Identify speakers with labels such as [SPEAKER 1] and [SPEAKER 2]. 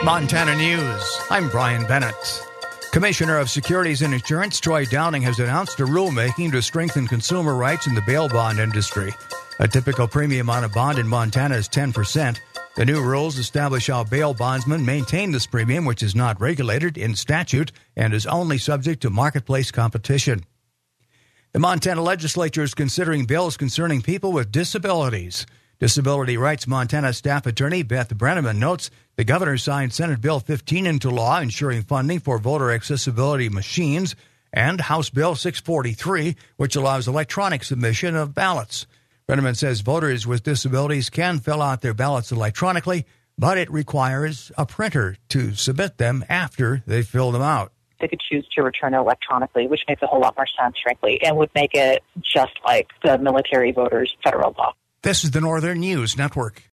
[SPEAKER 1] Montana News. I'm Brian Bennett. Commissioner of Securities and Insurance Troy Downing has announced a rulemaking to strengthen consumer rights in the bail bond industry. A typical premium on a bond in Montana is 10%. The new rules establish how bail bondsmen maintain this premium, which is not regulated in statute and is only subject to marketplace competition. The Montana legislature is considering bills concerning people with disabilities. Disability Rights Montana staff attorney Beth Brenneman notes the governor signed Senate Bill 15 into law, ensuring funding for voter accessibility machines, and House Bill 643, which allows electronic submission of ballots. Brenneman says voters with disabilities can fill out their ballots electronically, but it requires a printer to submit them after they fill them out.
[SPEAKER 2] They could choose to return it electronically, which makes a whole lot more sense, frankly, and would make it just like the military voters' federal law.
[SPEAKER 1] This is the Northern News Network.